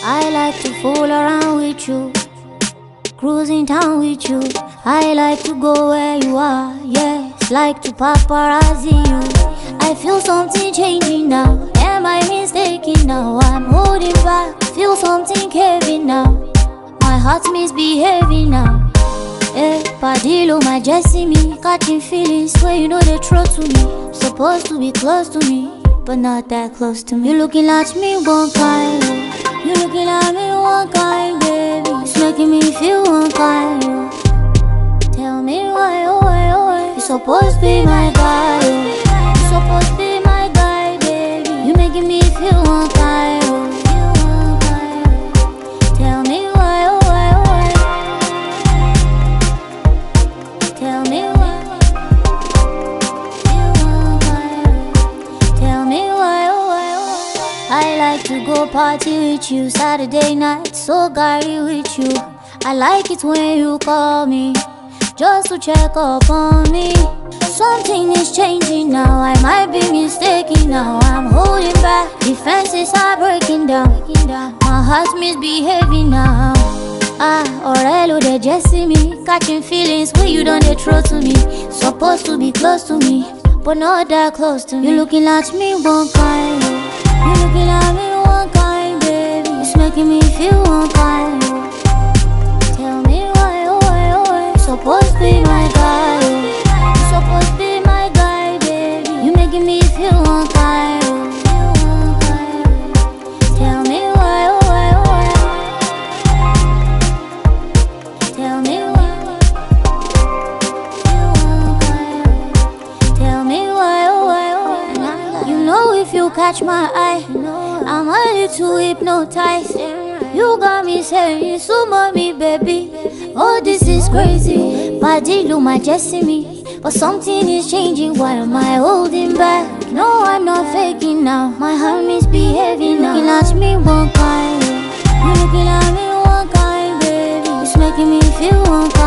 I like to fool around with you, cruising town with you. I like to go where you are, yes, like to paparazzi you. I feel something changing now, am I mistaken now? I'm holding back, feel something caving now. My heart misbehaving now. Eh, Padillo, my Jesse me, catching feelings where you know they throw to me. Supposed to be close to me, but not that close to me. You looking at me one kind, you looking at me one kind, baby. It's making me feel one kind. Tell me why, oh why, oh why. You're supposed to be my guy, oh. You're supposed to be my guy, baby. You're making me feel one kind, oh. Tell me why, oh why, oh why. Tell me why. Tell me why, oh why, oh why. I like to go party with you Saturday night, so gary with you. I like it when you call me just to check up on me. Something is changing now, I might be mistaken now. I'm holding back, defenses are breaking down. My heart's misbehaving now. Orelo, they just see me, catching feelings where you don't throw to me. Supposed to be close to me, but not that close to me. You looking at me one kind, you looking at me one kind, baby. It's making me feel one kind. Tell me why, oh why, oh why. You're supposed to be my guy, oh. You're supposed to be my guy, baby. You're making me feel one kind. Tell me why, oh why, oh why. Tell me why. Tell me why, oh why, oh why. You know if you catch my eye, I'm a little hypnotized. You got me saying, so mommy, baby. Oh, this is crazy. Padillo, my Jesse me. But something is changing, why am I holding back? No, I'm not faking now, my heart misbehaving now. Looking at me one kind, you looking at me one kind, baby. It's making me feel one kind.